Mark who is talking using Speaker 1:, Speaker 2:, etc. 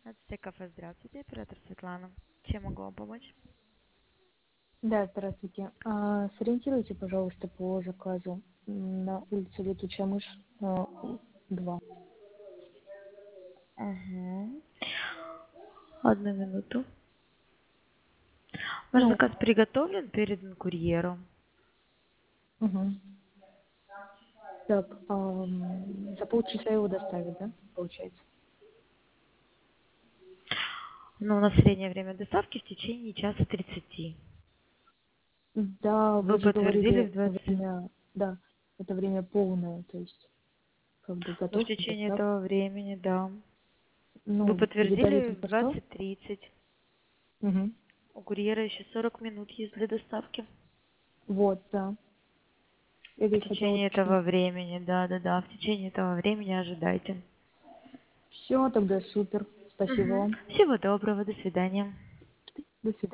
Speaker 1: Это кафе, здравствуйте, оператор Светлана. Чем могу вам помочь?
Speaker 2: Да, здравствуйте. Сориентируйте, пожалуйста, по заказу на улице Летучая мышь 2.
Speaker 1: Угу. Одну минуту. Ваш
Speaker 2: Ну,
Speaker 1: заказ приготовлен, передан курьеру.
Speaker 2: угу. Так, за полчаса его доставят, да, получается?
Speaker 1: Но у нас среднее время доставки в течение часа 30.
Speaker 2: Да,
Speaker 1: Вы
Speaker 2: вы же
Speaker 1: подтвердили
Speaker 2: говорили,
Speaker 1: в 20.
Speaker 2: время, да, это время полное, то есть как бы
Speaker 1: Но в
Speaker 2: готовка,
Speaker 1: течение
Speaker 2: доставка.
Speaker 1: этого времени, да. Вы
Speaker 2: Ну, Виталий
Speaker 1: подтвердили в
Speaker 2: только что?
Speaker 1: 20:30.
Speaker 2: Угу.
Speaker 1: У курьера еще 40 минут есть для доставки.
Speaker 2: Вот, да.
Speaker 1: В
Speaker 2: Я хотела
Speaker 1: течение этого
Speaker 2: уточнить.
Speaker 1: времени, да. В течение этого времени ожидайте.
Speaker 2: Все, тогда супер. Спасибо
Speaker 1: Угу.
Speaker 2: вам.
Speaker 1: Всего доброго, до свидания.
Speaker 2: До свидания.